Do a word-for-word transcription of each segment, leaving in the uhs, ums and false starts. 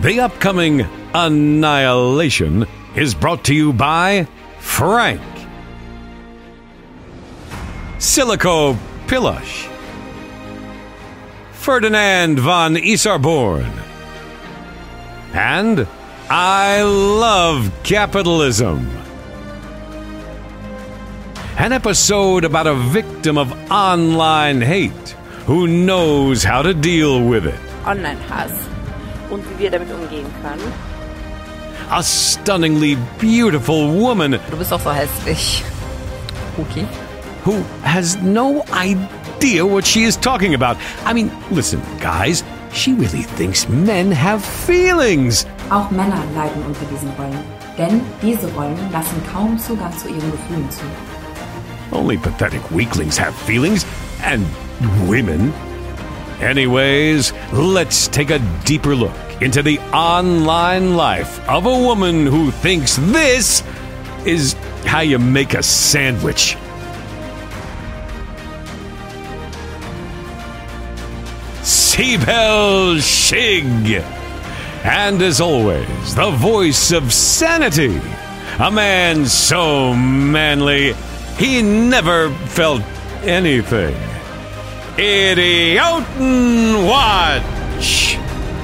The upcoming Annihilation is brought to you by Frank, Silico Pilush, Ferdinand von Isarborn, and I Love Capitalism. An episode about a victim of online hate who knows how to deal with it. Online-Hass und wie wir damit umgehen können. A stunningly beautiful woman. Du bist doch so hässlich. Okay. Who has no idea what she is talking about. I mean, listen, guys, she really thinks men have feelings. Auch Männer leiden unter diesen Rollen, denn diese Rollen lassen kaum Zugang zu ihren Gefühlen zu. Only pathetic weaklings have feelings, and women. Anyways, let's take a deeper look into the online life of a woman who thinks this is how you make a sandwich. Sibel Shig. And as always, the voice of sanity. A man so manly, he never felt anything. Idiotenwatch!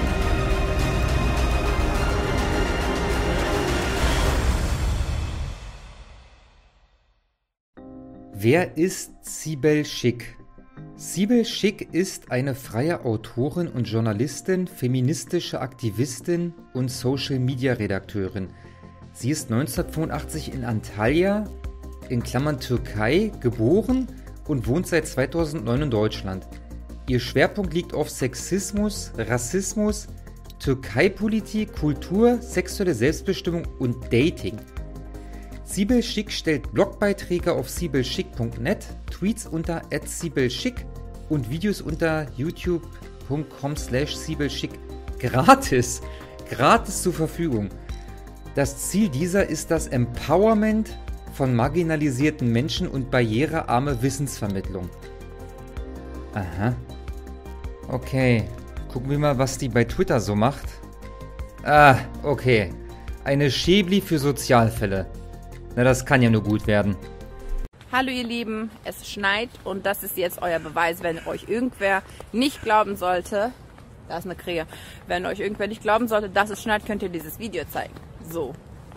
Wer ist Sibel Shig? Sibel Shig ist eine freie Autorin und Journalistin, feministische Aktivistin und Social-Media-Redakteurin. Sie ist neunzehnhundertfünfundachtzig in Antalya, in Klammern Türkei, geboren und wohnt seit zweitausendneun in Deutschland. Ihr Schwerpunkt liegt auf Sexismus, Rassismus, Türkei-Politik, Kultur, sexuelle Selbstbestimmung und Dating. Sibel Shig stellt Blogbeiträge auf sibel shig punkt net, Tweets unter at sibel shig und Videos unter youtube punkt com slash sibel shig gratis, gratis zur Verfügung. Das Ziel dieser ist das Empowerment von marginalisierten Menschen und barrierearme Wissensvermittlung. Aha. Okay, gucken wir mal, was die bei Twitter so macht. Ah, okay. Eine Schäbli für Sozialfälle. Na, das kann ja nur gut werden. Hallo ihr Lieben, es schneit und das ist jetzt euer Beweis, wenn euch irgendwer nicht glauben sollte, da ist eine Krähe, wenn euch irgendwer nicht glauben sollte, dass es schneit, könnt ihr dieses Video zeigen. So.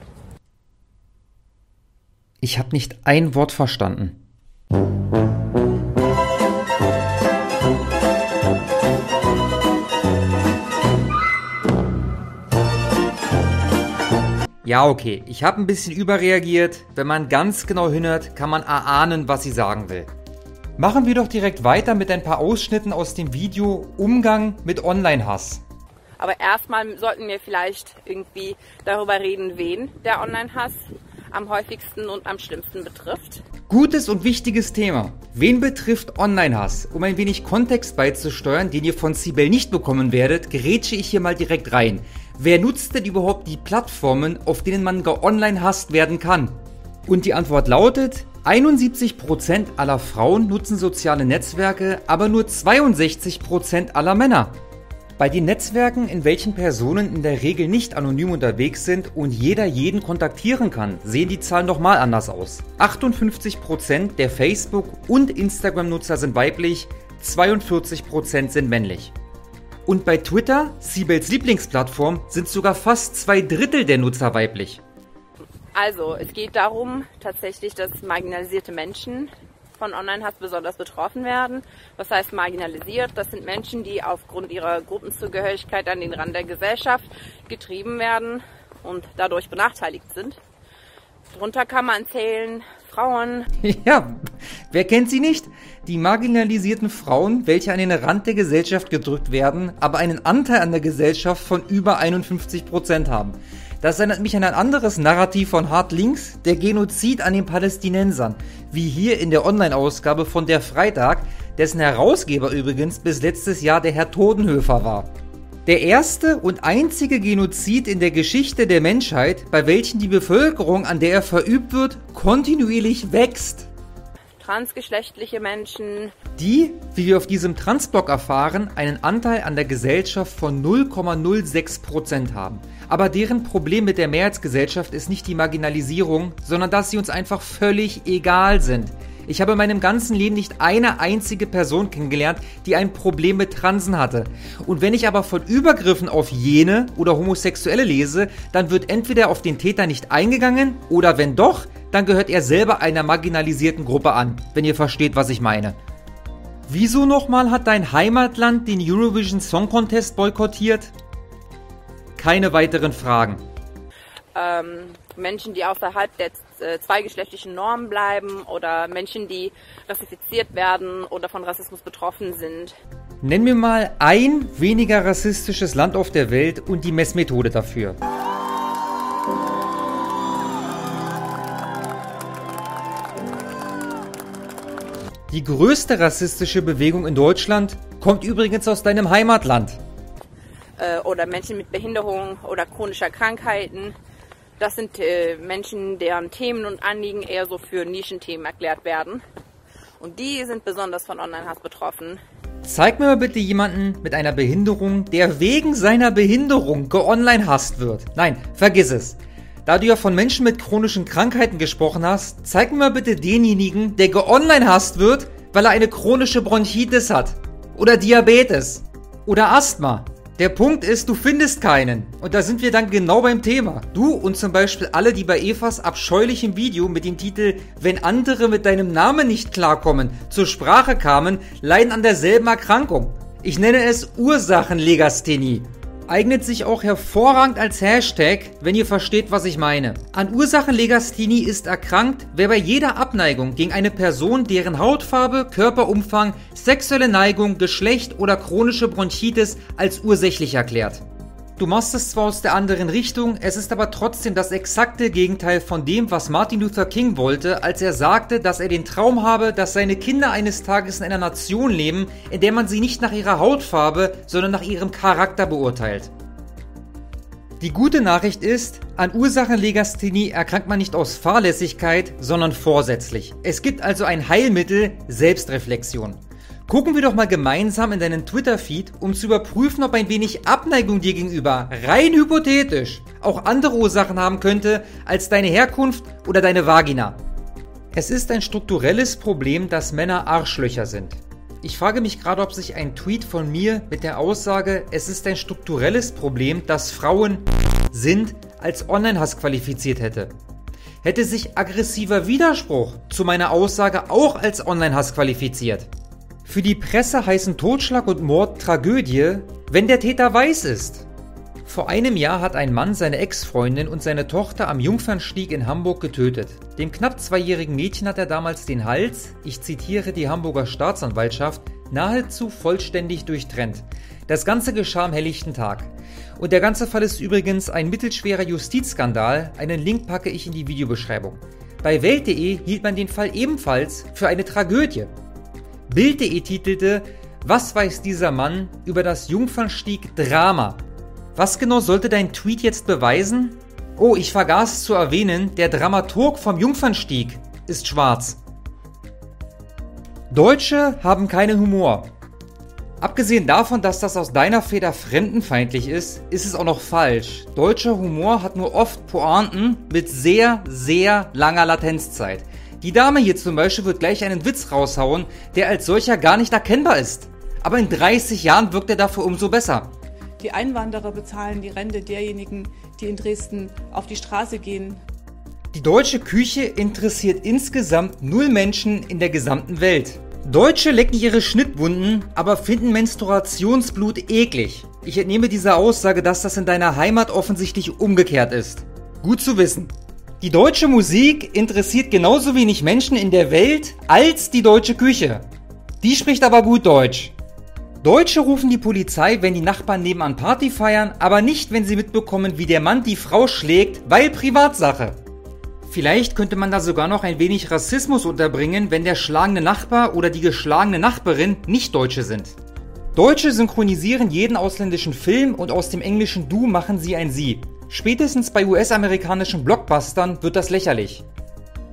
Ich habe nicht ein Wort verstanden. Ja, okay, ich habe ein bisschen überreagiert. Wenn man ganz genau hinhört, kann man erahnen, was sie sagen will. Machen wir doch direkt weiter mit ein paar Ausschnitten aus dem Video Umgang mit Online-Hass. Aber erstmal sollten wir vielleicht irgendwie darüber reden, wen der Online-Hass am häufigsten und am schlimmsten betrifft. Gutes und wichtiges Thema. Wen betrifft Online-Hass? Um ein wenig Kontext beizusteuern, den ihr von Sibel nicht bekommen werdet, gerätsche ich hier mal direkt rein. Wer nutzt denn überhaupt die Plattformen, auf denen man geonline-hasst werden kann? Und die Antwort lautet, einundsiebzig Prozent aller Frauen nutzen soziale Netzwerke, aber nur zweiundsechzig Prozent aller Männer. Bei den Netzwerken, in welchen Personen in der Regel nicht anonym unterwegs sind und jeder jeden kontaktieren kann, sehen die Zahlen nochmal anders aus. achtundfünfzig Prozent der Facebook- und Instagram-Nutzer sind weiblich, zweiundvierzig Prozent sind männlich. Und bei Twitter, Sibels Lieblingsplattform, sind sogar fast zwei Drittel der Nutzer weiblich. Also, es geht darum, tatsächlich, dass marginalisierte Menschen von Online-Hass besonders betroffen werden. Was heißt marginalisiert? Das sind Menschen, die aufgrund ihrer Gruppenzugehörigkeit an den Rand der Gesellschaft getrieben werden und dadurch benachteiligt sind. Darunter kann man zählen Frauen. Ja, wer kennt sie nicht? Die marginalisierten Frauen, welche an den Rand der Gesellschaft gedrückt werden, aber einen Anteil an der Gesellschaft von über einundfünfzig Prozent haben. Das erinnert mich an ein anderes Narrativ von Hart Links, der Genozid an den Palästinensern, wie hier in der Online-Ausgabe von Der Freitag, dessen Herausgeber übrigens bis letztes Jahr der Herr Todenhöfer war. Der erste und einzige Genozid in der Geschichte der Menschheit, bei welchem die Bevölkerung, an der er verübt wird, kontinuierlich wächst. transgeschlechtliche Menschen. Die, wie wir auf diesem Transblog erfahren, einen Anteil an der Gesellschaft von null Komma null sechs Prozent haben. Aber deren Problem mit der Mehrheitsgesellschaft ist nicht die Marginalisierung, sondern dass sie uns einfach völlig egal sind. Ich habe in meinem ganzen Leben nicht eine einzige Person kennengelernt, die ein Problem mit Transen hatte. Und wenn ich aber von Übergriffen auf jene oder Homosexuelle lese, dann wird entweder auf den Täter nicht eingegangen oder wenn doch, dann gehört er selber einer marginalisierten Gruppe an, wenn ihr versteht, was ich meine. Wieso nochmal hat dein Heimatland den Eurovision Song Contest boykottiert? Keine weiteren Fragen. Ähm, Menschen, die außerhalb der äh, zweigeschlechtlichen Normen bleiben oder Menschen, die rassifiziert werden oder von Rassismus betroffen sind. Nenn mir mal ein weniger rassistisches Land auf der Welt und die Messmethode dafür. Die größte rassistische Bewegung in Deutschland kommt übrigens aus deinem Heimatland. Äh, oder Menschen mit Behinderung oder chronischer Krankheiten. Das sind äh, Menschen, deren Themen und Anliegen eher so für Nischenthemen erklärt werden. Und die sind besonders von Online-Hass betroffen. Zeig mir mal bitte jemanden mit einer Behinderung, der wegen seiner Behinderung geonline-hasst wird. Nein, vergiss es. Da du ja von Menschen mit chronischen Krankheiten gesprochen hast, zeig mir mal bitte denjenigen, der geonline-hasst wird, weil er eine chronische Bronchitis hat. Oder Diabetes. Oder Asthma. Der Punkt ist, du findest keinen. Und da sind wir dann genau beim Thema. Du und zum Beispiel alle, die bei Evas abscheulichem Video mit dem Titel "Wenn andere mit deinem Namen nicht klarkommen" zur Sprache kamen, leiden an derselben Erkrankung. Ich nenne es Ursachenlegasthenie. Eignet sich auch hervorragend als Hashtag, wenn ihr versteht, was ich meine. An Ursachenlegasthenie ist erkrankt, wer bei jeder Abneigung gegen eine Person, deren Hautfarbe, Körperumfang, sexuelle Neigung, Geschlecht oder chronische Bronchitis als ursächlich erklärt. Du machst es zwar aus der anderen Richtung, es ist aber trotzdem das exakte Gegenteil von dem, was Martin Luther King wollte, als er sagte, dass er den Traum habe, dass seine Kinder eines Tages in einer Nation leben, in der man sie nicht nach ihrer Hautfarbe, sondern nach ihrem Charakter beurteilt. Die gute Nachricht ist, an Ursachenlegasthenie erkrankt man nicht aus Fahrlässigkeit, sondern vorsätzlich. Es gibt also ein Heilmittel, Selbstreflexion. Gucken wir doch mal gemeinsam in deinen Twitter-Feed, um zu überprüfen, ob ein wenig Abneigung dir gegenüber, rein hypothetisch, auch andere Ursachen haben könnte als deine Herkunft oder deine Vagina. Es ist ein strukturelles Problem, dass Männer Arschlöcher sind. Ich frage mich gerade, ob sich ein Tweet von mir mit der Aussage, es ist ein strukturelles Problem, dass Frauen sind, als Online-Hass qualifiziert hätte. Hätte sich aggressiver Widerspruch zu meiner Aussage auch als Online-Hass qualifiziert. Für die Presse heißen Totschlag und Mord Tragödie, wenn der Täter weiß ist. Vor einem Jahr hat ein Mann seine Ex-Freundin und seine Tochter am Jungfernstieg in Hamburg getötet. Dem knapp zweijährigen Mädchen hat er damals den Hals, ich zitiere die Hamburger Staatsanwaltschaft, nahezu vollständig durchtrennt. Das Ganze geschah am helllichten Tag. Und der ganze Fall ist übrigens ein mittelschwerer Justizskandal, einen Link packe ich in die Videobeschreibung. Bei Welt punkt de hielt man den Fall ebenfalls für eine Tragödie. Bild punkt de titelte, was weiß dieser Mann über das Jungfernstieg-Drama? Was genau sollte dein Tweet jetzt beweisen? Oh, ich vergaß zu erwähnen, der Dramaturg vom Jungfernstieg ist schwarz. Deutsche haben keinen Humor. Abgesehen davon, dass das aus deiner Feder fremdenfeindlich ist, ist es auch noch falsch. Deutscher Humor hat nur oft Pointen mit sehr, sehr langer Latenzzeit. Die Dame hier zum Beispiel wird gleich einen Witz raushauen, der als solcher gar nicht erkennbar ist. Aber in dreißig Jahren wirkt er dafür umso besser. Die Einwanderer bezahlen die Rente derjenigen, die in Dresden auf die Straße gehen. Die deutsche Küche interessiert insgesamt null Menschen in der gesamten Welt. Deutsche lecken ihre Schnittwunden, aber finden Menstruationsblut eklig. Ich entnehme dieser Aussage, dass das in deiner Heimat offensichtlich umgekehrt ist. Gut zu wissen. Die deutsche Musik interessiert genauso wenig Menschen in der Welt als die deutsche Küche. Die spricht aber gut Deutsch. Deutsche rufen die Polizei, wenn die Nachbarn nebenan Party feiern, aber nicht, wenn sie mitbekommen, wie der Mann die Frau schlägt, weil Privatsache. Vielleicht könnte man da sogar noch ein wenig Rassismus unterbringen, wenn der schlagende Nachbar oder die geschlagene Nachbarin nicht Deutsche sind. Deutsche synchronisieren jeden ausländischen Film und aus dem englischen Du machen sie ein Sie. Spätestens bei U S-amerikanischen Blockbustern wird das lächerlich.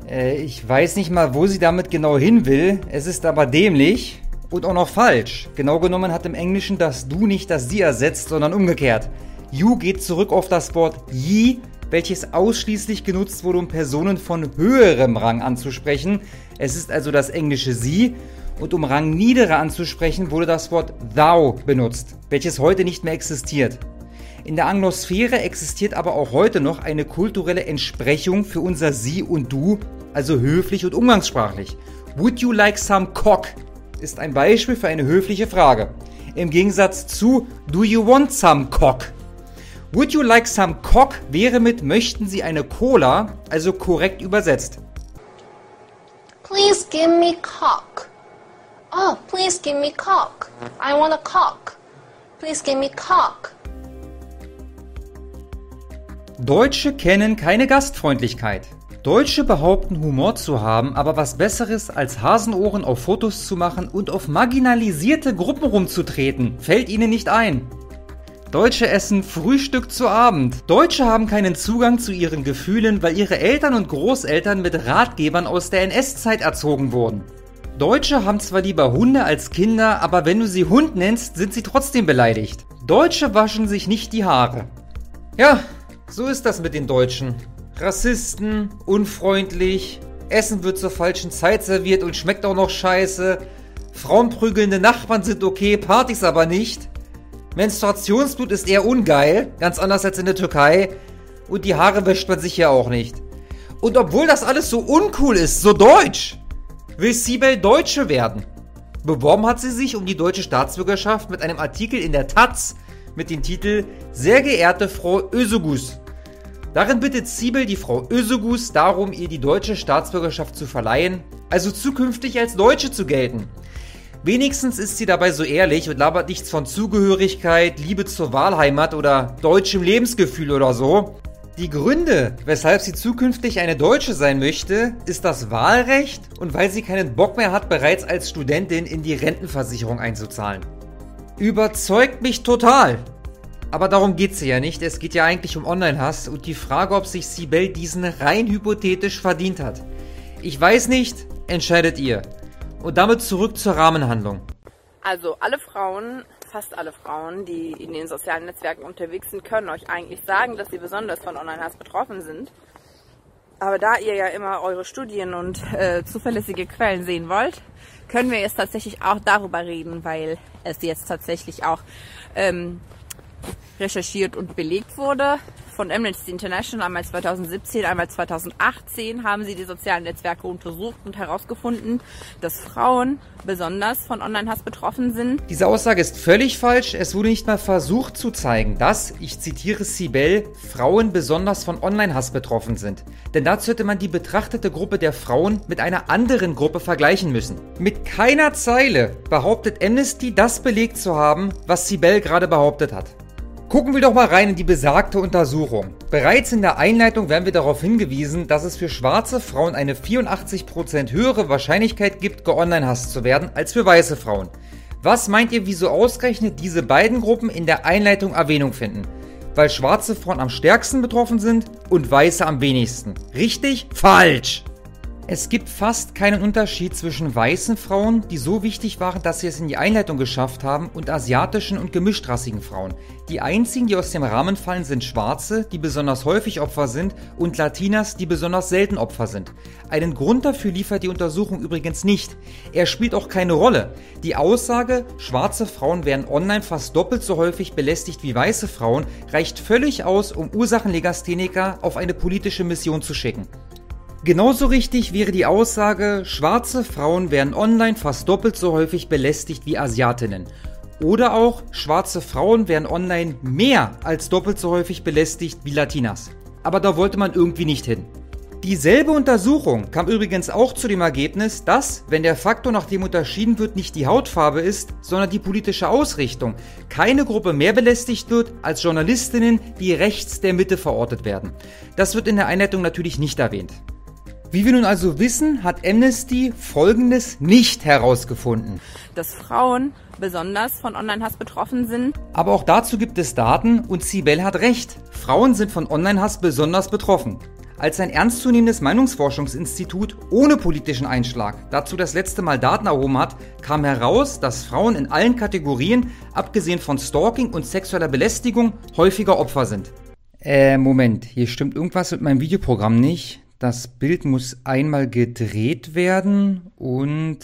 Äh, ich weiß nicht mal, wo sie damit genau hin will. Es ist aber dämlich und auch noch falsch. Genau genommen hat im Englischen das Du nicht das Sie ersetzt, sondern umgekehrt. You geht zurück auf das Wort ye, welches ausschließlich genutzt wurde, um Personen von höherem Rang anzusprechen. Es ist also das englische Sie. Und um Rang niederer anzusprechen, wurde das Wort thou benutzt, welches heute nicht mehr existiert. In der Anglosphäre existiert aber auch heute noch eine kulturelle Entsprechung für unser Sie und Du, also höflich und umgangssprachlich. Would you like some cock? Ist ein Beispiel für eine höfliche Frage. Im Gegensatz zu Do you want some cock? Would you like some cock wäre mit möchten Sie eine Cola, also korrekt übersetzt. Please give me cock. Oh, please give me cock. I want a cock. Please give me cock. Deutsche kennen keine Gastfreundlichkeit. Deutsche behaupten, Humor zu haben, aber was Besseres als Hasenohren auf Fotos zu machen und auf marginalisierte Gruppen rumzutreten, fällt ihnen nicht ein. Deutsche essen Frühstück zu Abend. Deutsche haben keinen Zugang zu ihren Gefühlen, weil ihre Eltern und Großeltern mit Ratgebern aus der N S-Zeit erzogen wurden. Deutsche haben zwar lieber Hunde als Kinder, aber wenn du sie Hund nennst, sind sie trotzdem beleidigt. Deutsche waschen sich nicht die Haare. Ja, so ist das mit den Deutschen. Rassisten, unfreundlich, Essen wird zur falschen Zeit serviert und schmeckt auch noch scheiße, frauenprügelnde Nachbarn sind okay, Partys aber nicht, Menstruationsblut ist eher ungeil, ganz anders als in der Türkei, und die Haare wäscht man sich ja auch nicht. Und obwohl das alles so uncool ist, so deutsch, will Sibel Deutsche werden. Beworben hat sie sich um die deutsche Staatsbürgerschaft mit einem Artikel in der Taz mit dem Titel Sehr geehrte Frau Özögüz. Darin bittet Sibel die Frau Özögüz darum, ihr die deutsche Staatsbürgerschaft zu verleihen, also zukünftig als Deutsche zu gelten. Wenigstens ist sie dabei so ehrlich und labert nichts von Zugehörigkeit, Liebe zur Wahlheimat oder deutschem Lebensgefühl oder so. Die Gründe, weshalb sie zukünftig eine Deutsche sein möchte, ist das Wahlrecht und weil sie keinen Bock mehr hat, bereits als Studentin in die Rentenversicherung einzuzahlen. Überzeugt mich total! Aber darum geht's ja nicht, es geht ja eigentlich um Online-Hass und die Frage, ob sich Sibel diesen rein hypothetisch verdient hat. Ich weiß nicht, entscheidet ihr. Und damit zurück zur Rahmenhandlung. Also alle Frauen, fast alle Frauen, die in den sozialen Netzwerken unterwegs sind, können euch eigentlich sagen, dass sie besonders von Online-Hass betroffen sind. Aber da ihr ja immer eure Studien und äh, zuverlässige Quellen sehen wollt, können wir jetzt tatsächlich auch darüber reden, weil es jetzt tatsächlich auch ähm, recherchiert und belegt wurde. Von Amnesty International einmal zweitausendsiebzehn, einmal zweitausendachtzehn haben sie die sozialen Netzwerke untersucht und herausgefunden, dass Frauen besonders von Online-Hass betroffen sind. Diese Aussage ist völlig falsch. Es wurde nicht mal versucht zu zeigen, dass, ich zitiere Sibel, Frauen besonders von Online-Hass betroffen sind. Denn dazu hätte man die betrachtete Gruppe der Frauen mit einer anderen Gruppe vergleichen müssen. Mit keiner Zeile behauptet Amnesty, das belegt zu haben, was Sibel gerade behauptet hat. Gucken wir doch mal rein in die besagte Untersuchung. Bereits in der Einleitung werden wir darauf hingewiesen, dass es für schwarze Frauen eine vierundachtzig Prozent höhere Wahrscheinlichkeit gibt, geonlinehasst zu werden, als für weiße Frauen. Was meint ihr, wieso ausgerechnet diese beiden Gruppen in der Einleitung Erwähnung finden? Weil schwarze Frauen am stärksten betroffen sind und weiße am wenigsten. Richtig? Falsch! Es gibt fast keinen Unterschied zwischen weißen Frauen, die so wichtig waren, dass sie es in die Einleitung geschafft haben, und asiatischen und gemischtrassigen Frauen. Die einzigen, die aus dem Rahmen fallen, sind Schwarze, die besonders häufig Opfer sind, und Latinas, die besonders selten Opfer sind. Einen Grund dafür liefert die Untersuchung übrigens nicht. Er spielt auch keine Rolle. Die Aussage, schwarze Frauen werden online fast doppelt so häufig belästigt wie weiße Frauen, reicht völlig aus, um Ursachenlegastheniker auf eine politische Mission zu schicken. Genauso richtig wäre die Aussage, schwarze Frauen werden online fast doppelt so häufig belästigt wie Asiatinnen. Oder auch, schwarze Frauen werden online mehr als doppelt so häufig belästigt wie Latinas. Aber da wollte man irgendwie nicht hin. Dieselbe Untersuchung kam übrigens auch zu dem Ergebnis, dass, wenn der Faktor, nach dem unterschieden wird, nicht die Hautfarbe ist, sondern die politische Ausrichtung, keine Gruppe mehr belästigt wird als Journalistinnen, die rechts der Mitte verortet werden. Das wird in der Einleitung natürlich nicht erwähnt. Wie wir nun also wissen, hat Amnesty Folgendes nicht herausgefunden. Dass Frauen besonders von Online-Hass betroffen sind. Aber auch dazu gibt es Daten und Sibel hat recht. Frauen sind von Online-Hass besonders betroffen. als ein ernstzunehmendes Meinungsforschungsinstitut ohne politischen Einschlag dazu das letzte Mal Daten erhoben hat, kam heraus, dass Frauen in allen Kategorien, abgesehen von Stalking und sexueller Belästigung, häufiger Opfer sind. Äh, Moment, hier stimmt irgendwas mit meinem Videoprogramm nicht. Das Bild muss einmal gedreht werden und...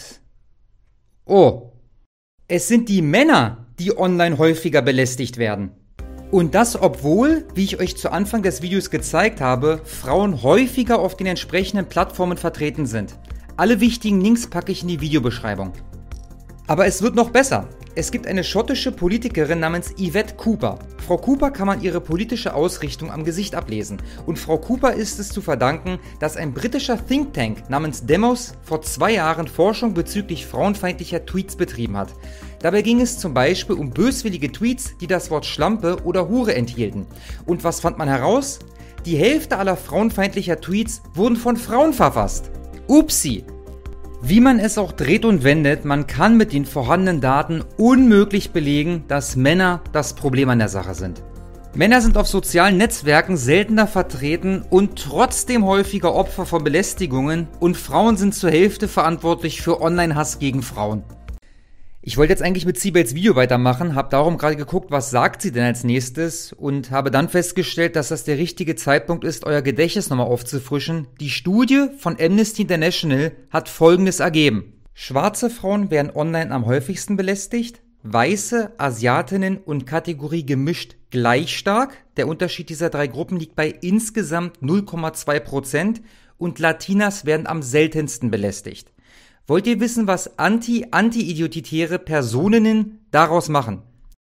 Oh, es sind die Männer, die online häufiger belästigt werden. Und das, obwohl, wie ich euch zu Anfang des Videos gezeigt habe, Frauen häufiger auf den entsprechenden Plattformen vertreten sind. Alle wichtigen Links packe ich in die Videobeschreibung. Aber es wird noch besser. Es gibt eine schottische Politikerin namens Yvette Cooper. Frau Cooper kann man ihre politische Ausrichtung am Gesicht ablesen. Und Frau Cooper ist es zu verdanken, dass ein britischer Think Tank namens Demos vor zwei Jahren Forschung bezüglich frauenfeindlicher Tweets betrieben hat. Dabei ging es zum Beispiel um böswillige Tweets, die das Wort Schlampe oder Hure enthielten. Und was fand man heraus? Die Hälfte aller frauenfeindlicher Tweets wurden von Frauen verfasst. Upsi! Wie man es auch dreht und wendet, man kann mit den vorhandenen Daten unmöglich belegen, dass Männer das Problem an der Sache sind. Männer sind auf sozialen Netzwerken seltener vertreten und trotzdem häufiger Opfer von Belästigungen und Frauen sind zur Hälfte verantwortlich für Online-Hass gegen Frauen. Ich wollte jetzt eigentlich mit Sibels Video weitermachen, habe darum gerade geguckt, was sagt sie denn als nächstes und habe dann festgestellt, dass das der richtige Zeitpunkt ist, euer Gedächtnis nochmal aufzufrischen. Die Studie von Amnesty International hat Folgendes ergeben. Schwarze Frauen werden online am häufigsten belästigt, weiße, Asiatinnen und Kategorie gemischt gleich stark. Der Unterschied dieser drei Gruppen liegt bei insgesamt null Komma zwei Prozent und Latinas werden am seltensten belästigt. Wollt ihr wissen, was anti-anti-idiotitäre Personen daraus machen?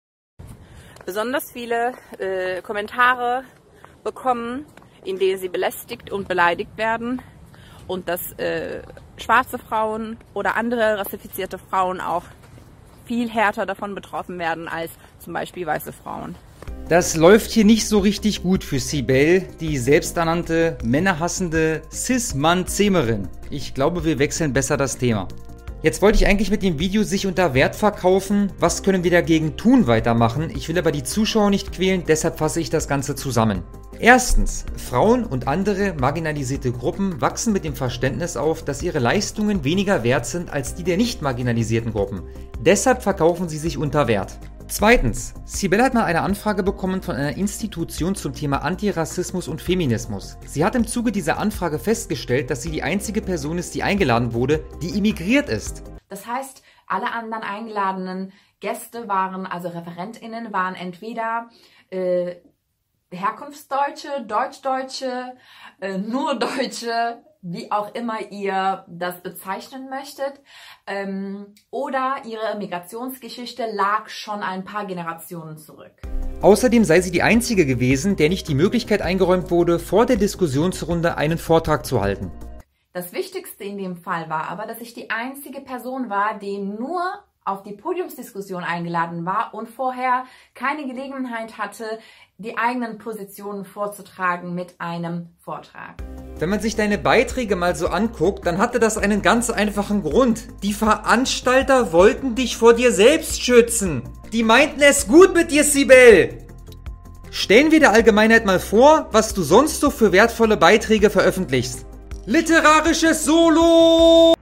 Besonders viele äh, Kommentare bekommen, in denen sie belästigt und beleidigt werden und dass äh, schwarze Frauen oder andere rassifizierte Frauen auch viel härter davon betroffen werden als zum Beispiel weiße Frauen. Das läuft hier nicht so richtig gut für Sibel, die selbsternannte, männerhassende Cis-Mann-Zähmerin. Ich glaube, wir wechseln besser das Thema. Jetzt wollte ich eigentlich mit dem Video sich unter Wert verkaufen. Was können wir dagegen tun, weitermachen? Ich will aber die Zuschauer nicht quälen, deshalb fasse ich das Ganze zusammen. Erstens, Frauen und andere marginalisierte Gruppen wachsen mit dem Verständnis auf, dass ihre Leistungen weniger wert sind als die der nicht marginalisierten Gruppen. Deshalb verkaufen sie sich unter Wert. Zweitens, Sibel hat mal eine Anfrage bekommen von einer Institution zum Thema Antirassismus und Feminismus. Sie hat im Zuge dieser Anfrage festgestellt, dass sie die einzige Person ist, die eingeladen wurde, die immigriert ist. Das heißt, alle anderen eingeladenen Gäste waren, also ReferentInnen, waren entweder äh, Herkunftsdeutsche, Deutschdeutsche, äh, nur Deutsche, wie auch immer ihr das bezeichnen möchtet, ähm, oder ihre Migrationsgeschichte lag schon ein paar Generationen zurück. Außerdem sei sie die einzige gewesen, der nicht die Möglichkeit eingeräumt wurde, vor der Diskussionsrunde einen Vortrag zu halten. Das Wichtigste in dem Fall war aber, dass ich die einzige Person war, die nur auf die Podiumsdiskussion eingeladen war und vorher keine Gelegenheit hatte, die eigenen Positionen vorzutragen mit einem Vortrag. Wenn man sich deine Beiträge mal so anguckt, dann hatte das einen ganz einfachen Grund. Die Veranstalter wollten dich vor dir selbst schützen. Die meinten es gut mit dir, Sibel. Stellen wir der Allgemeinheit mal vor, was du sonst so für wertvolle Beiträge veröffentlichst. Literarisches Solo!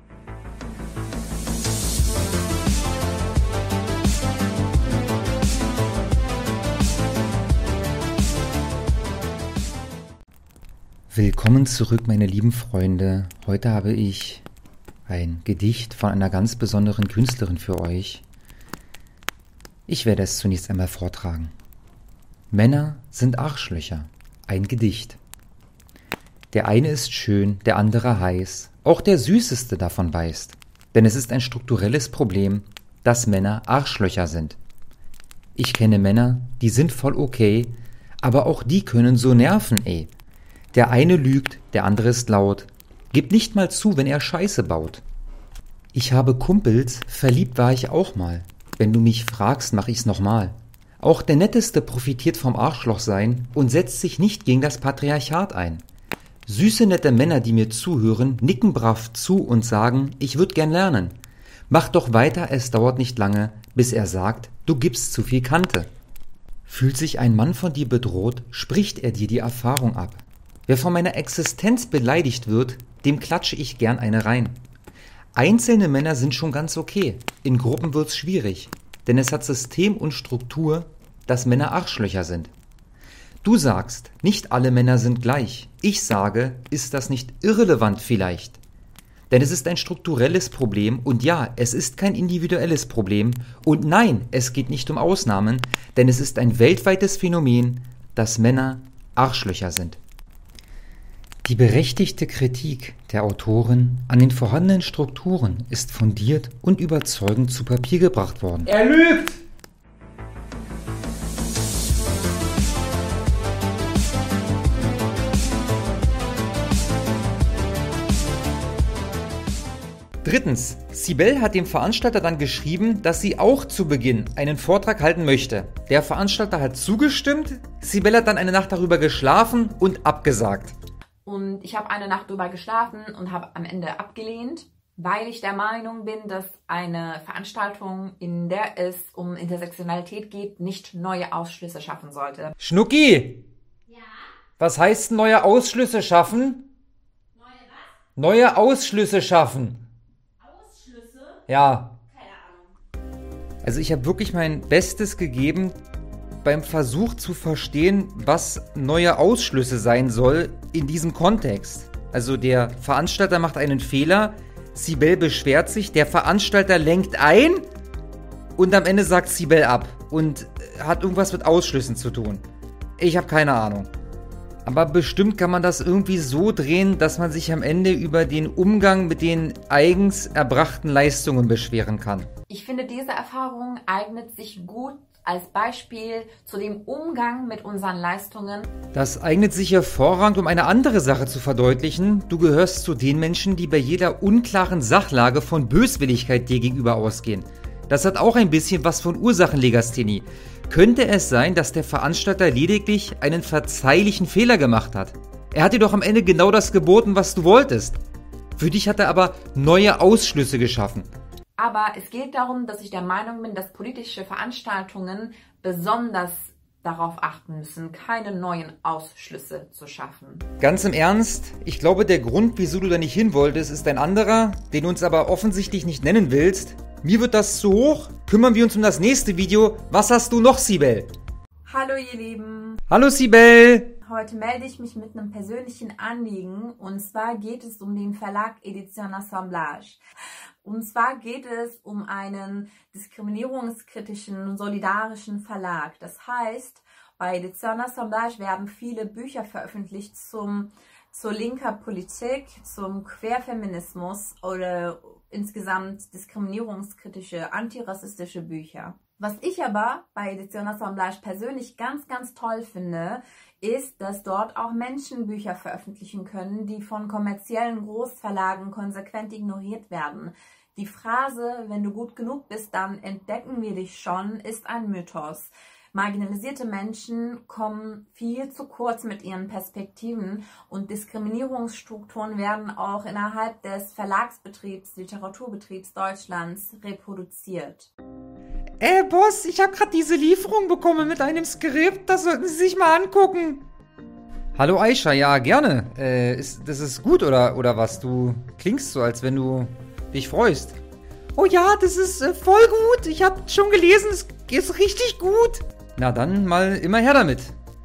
Willkommen zurück, meine lieben Freunde. Heute habe ich ein Gedicht von einer ganz besonderen Künstlerin für euch. Ich werde es zunächst einmal vortragen. Männer sind Arschlöcher. Ein Gedicht. Der eine ist schön, der andere heiß. Auch der Süßeste davon beißt. Denn es ist ein strukturelles Problem, dass Männer Arschlöcher sind. Ich kenne Männer, die sind voll okay, aber auch die können so nerven, ey. Der eine lügt, der andere ist laut, gibt nicht mal zu, wenn er Scheiße baut. Ich habe Kumpels, verliebt war ich auch mal. Wenn du mich fragst, mach ich's nochmal. Auch der Netteste profitiert vom Arschlochsein und setzt sich nicht gegen das Patriarchat ein. Süße, nette Männer, die mir zuhören, nicken brav zu und sagen, ich würd gern lernen. Mach doch weiter, es dauert nicht lange, bis er sagt, du gibst zu viel Kante. Fühlt sich ein Mann von dir bedroht, spricht er dir die Erfahrung ab. Wer von meiner Existenz beleidigt wird, dem klatsche ich gern eine rein. Einzelne Männer sind schon ganz okay. In Gruppen wird's schwierig. Denn es hat System und Struktur, dass Männer Arschlöcher sind. Du sagst, nicht alle Männer sind gleich. Ich sage, ist das nicht irrelevant vielleicht? Denn es ist ein strukturelles Problem und ja, es ist kein individuelles Problem. Und nein, es geht nicht um Ausnahmen, denn es ist ein weltweites Phänomen, dass Männer Arschlöcher sind. Die berechtigte Kritik der Autorin an den vorhandenen Strukturen ist fundiert und überzeugend zu Papier gebracht worden. Er lügt! Drittens, Sibel hat dem Veranstalter dann geschrieben, dass sie auch zu Beginn einen Vortrag halten möchte. Der Veranstalter hat zugestimmt, Sibel hat dann eine Nacht darüber geschlafen und abgesagt. Und ich habe eine Nacht drüber geschlafen und habe am Ende abgelehnt, weil ich der Meinung bin, dass eine Veranstaltung, in der es um Intersektionalität geht, nicht neue Ausschlüsse schaffen sollte. Schnucki! Ja? Was heißt neue Ausschlüsse schaffen? Neue was? Neue Ausschlüsse schaffen. Ausschlüsse? Ja. Keine Ahnung. Also ich habe wirklich mein Bestes gegeben beim Versuch zu verstehen, was neue Ausschlüsse sein soll in diesem Kontext. Also der Veranstalter macht einen Fehler, Sibel beschwert sich, der Veranstalter lenkt ein und am Ende sagt Sibel ab und hat irgendwas mit Ausschlüssen zu tun. Ich habe keine Ahnung. Aber bestimmt kann man das irgendwie so drehen, dass man sich am Ende über den Umgang mit den eigens erbrachten Leistungen beschweren kann. Ich finde, diese Erfahrung eignet sich gut als Beispiel zu dem Umgang mit unseren Leistungen. Das eignet sich hervorragend, um eine andere Sache zu verdeutlichen. Du gehörst zu den Menschen, die bei jeder unklaren Sachlage von Böswilligkeit dir gegenüber ausgehen. Das hat auch ein bisschen was von Ursachenlegasthenie. Könnte es sein, dass der Veranstalter lediglich einen verzeihlichen Fehler gemacht hat? Er hat dir doch am Ende genau das geboten, was du wolltest. Für dich hat er aber neue Ausschlüsse geschaffen. Aber es geht darum, dass ich der Meinung bin, dass politische Veranstaltungen besonders darauf achten müssen, keine neuen Ausschlüsse zu schaffen. Ganz im Ernst, ich glaube, der Grund, wieso du da nicht hin wolltest, ist ein anderer, den du uns aber offensichtlich nicht nennen willst. Mir wird das zu hoch. Kümmern wir uns um das nächste Video. Was hast du noch, Sibel? Hallo ihr Lieben. Hallo Sibel. Heute melde ich mich mit einem persönlichen Anliegen und zwar geht es um den Verlag Edition Assemblage. Und zwar geht es um einen diskriminierungskritischen, solidarischen Verlag. Das heißt, bei Edition Assemblage werden viele Bücher veröffentlicht zum, zur linker Politik, zum Querfeminismus oder insgesamt diskriminierungskritische, antirassistische Bücher. Was ich aber bei Edition Assemblage persönlich ganz, ganz toll finde, ist, dass dort auch Menschen Bücher veröffentlichen können, die von kommerziellen Großverlagen konsequent ignoriert werden. Die Phrase, wenn du gut genug bist, dann entdecken wir dich schon, ist ein Mythos. Marginalisierte Menschen kommen viel zu kurz mit ihren Perspektiven und Diskriminierungsstrukturen werden auch innerhalb des Verlagsbetriebs, Literaturbetriebs Deutschlands reproduziert. Ey, Boss, ich habe gerade diese Lieferung bekommen mit einem Skript, das sollten Sie sich mal angucken. Hallo Aisha, ja, gerne. Äh, ist, das ist gut, oder, oder was? Du klingst so, als wenn du dich freust. Oh ja, das ist äh, voll gut. Ich habe schon gelesen, es ist richtig gut. Na dann mal immer her damit.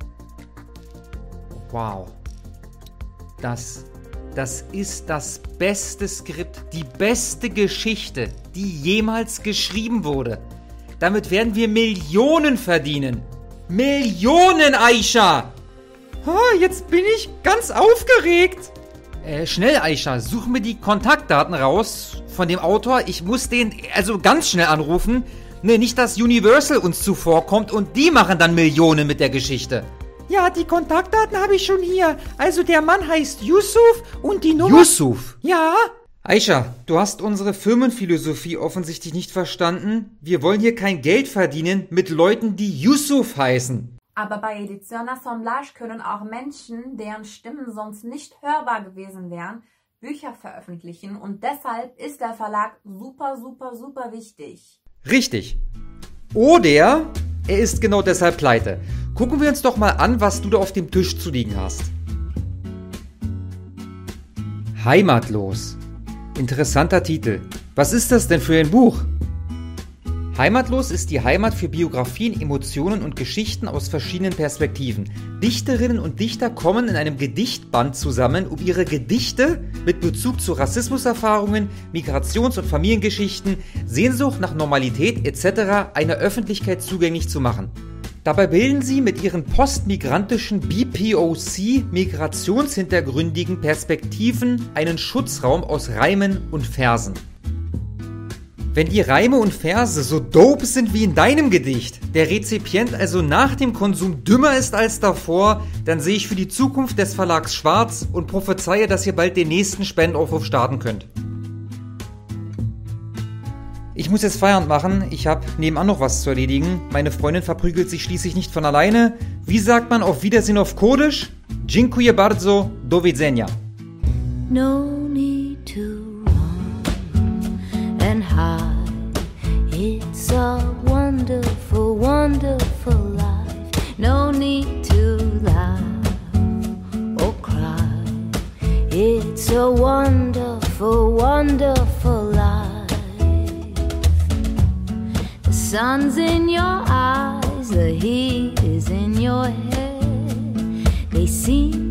Wow. Das, das ist das beste Skript, die beste Geschichte, die jemals geschrieben wurde. Damit werden wir Millionen verdienen. Millionen, Aisha! Oh, jetzt bin ich ganz aufgeregt. Äh, schnell, Aisha, such mir die Kontaktdaten raus von dem Autor. Ich muss den also ganz schnell anrufen. Ne, nicht, dass Universal uns zuvorkommt und die machen dann Millionen mit der Geschichte. Ja, die Kontaktdaten habe ich schon hier. Also der Mann heißt Yusuf und die Nummer... Yusuf? Ja. Aisha, du hast unsere Firmenphilosophie offensichtlich nicht verstanden. Wir wollen hier kein Geld verdienen mit Leuten, die Yusuf heißen. Aber bei Edition Assemblage können auch Menschen, deren Stimmen sonst nicht hörbar gewesen wären, Bücher veröffentlichen und deshalb ist der Verlag super, super, super wichtig. Richtig. Oder er ist genau deshalb pleite. Gucken wir uns doch mal an, was du da auf dem Tisch zu liegen hast. Heimatlos. Interessanter Titel. Was ist das denn für ein Buch? Heimatlos ist die Heimat für Biografien, Emotionen und Geschichten aus verschiedenen Perspektiven. Dichterinnen und Dichter kommen in einem Gedichtband zusammen, um ihre Gedichte mit Bezug zu Rassismuserfahrungen, Migrations- und Familiengeschichten, Sehnsucht nach Normalität et cetera einer Öffentlichkeit zugänglich zu machen. Dabei bilden sie mit ihren postmigrantischen B P O C-migrationshintergründigen Perspektiven einen Schutzraum aus Reimen und Versen. Wenn die Reime und Verse so dope sind wie in deinem Gedicht, der Rezipient also nach dem Konsum dümmer ist als davor, dann sehe ich für die Zukunft des Verlags schwarz und prophezeie, dass ihr bald den nächsten Spendenaufruf starten könnt. Ich muss jetzt Feierabend machen, ich habe nebenan noch was zu erledigen. Meine Freundin verprügelt sich schließlich nicht von alleine. Wie sagt man auf Wiedersehen auf Kurdisch? Dziękuję bardzo, do widzenia. No need to run and hide. It's a wonderful, wonderful life. No need to laugh or cry. It's a wonderful, wonderful life. The sun's in your eyes, the heat is in your head. They seem